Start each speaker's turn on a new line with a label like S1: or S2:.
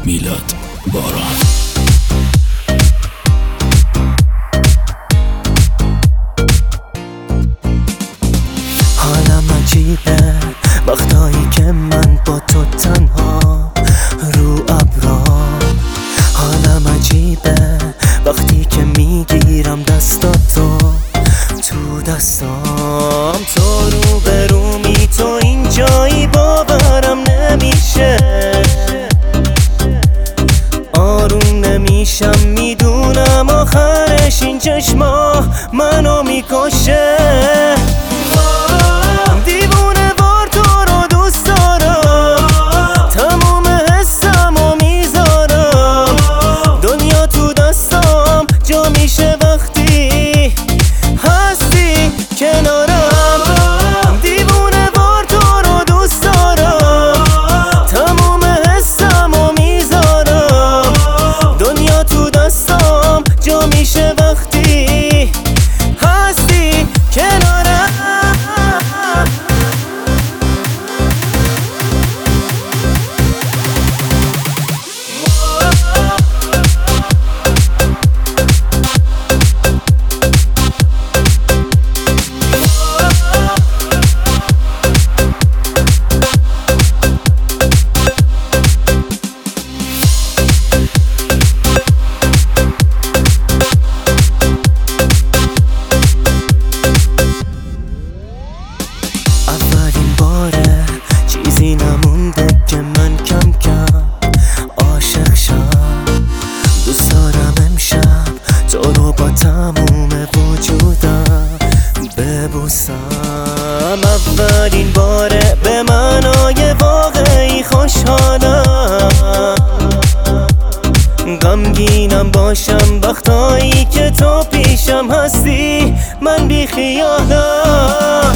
S1: میلاد باران.
S2: حالم عجیبه وقتایی که من با تو تنها رو ابرام. حالم عجیبه وقتی که میگیرم دستاتو تو دستام. تو رو به رومی، تو اینجایی باورم نمیشه. آروم نمیشم، میدونم آخرش این چشما منو میکشه. دیوونه وار تو رو دوست دارم، تموم حسمو میذارم. دنیا تو دستام جا میشه وقتی هستی کنارم. دیوونه وار تو رو دوست دارم، تموم حسمو میذارم. دنیا تو دستام جا میشه وقتی هستی کنارم. اولین باره چیزی نمونده که من کم کم عاشق شم. دوست دارم امشب تو رو با تموم وجودم ببوسم. اولین باره به معنای واقعی خوشحالم. غمگینم باشم وقتایی که تو پیشم هستی، من بی خیالم.